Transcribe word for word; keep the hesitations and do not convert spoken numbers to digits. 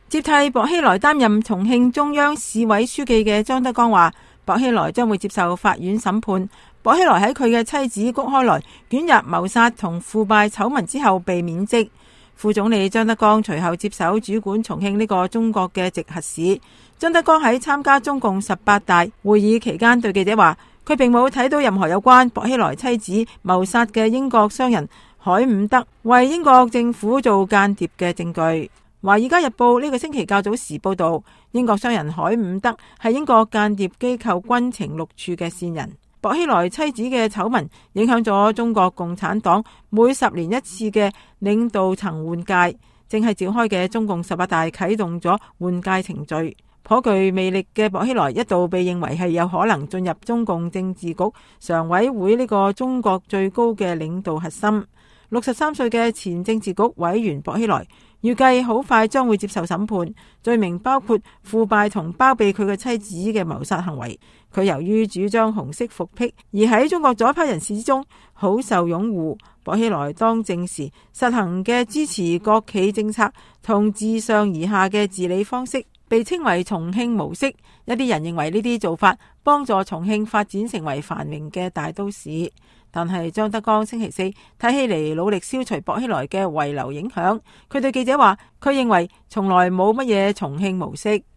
接替薄熙來擔任重慶中央市委書記嘅張德江話，薄熙來將會接受法院審判。薄熙來喺佢嘅妻子谷開來捲入謀殺同腐敗醜聞之後被免職。副總理張德江隨後接手主管重慶呢個中國嘅直轄市。張德江喺參加中共十八大會議期間對記者話，佢並冇睇到任何有關薄熙來妻子謀殺嘅英國商人海伍德為英國政府做間諜嘅證據。華爾街日報呢個星期較早時報道，英國商人海伍德係英國間諜機構軍情六處嘅線人。薄熙來妻子嘅醜聞影響咗中國共產黨每十年一次嘅領導層換屆，正係召開嘅中共十八大啟動咗換屆程序。頗具魅力嘅薄熙來一度被認為係有可能進入中共政治局常委會呢個中國最高嘅領導核心。六十三歲嘅前政治局委員薄熙來預計好快將會接受審判，罪名包括腐敗同包庇佢嘅妻子嘅謀殺行為。佢由於主張紅色復辟，而喺中國左派人士之中好受擁護。薄熙來當政時實行嘅支持國企政策同自上而下嘅治理方式，被稱為重慶模式。一啲人認為呢啲做法幫助重慶發展成為繁榮嘅大都市。但係張德江星期四睇起嚟努力消除薄熙來嘅遺留影響。佢對記者話，佢認為從來冇乜嘢重慶模式。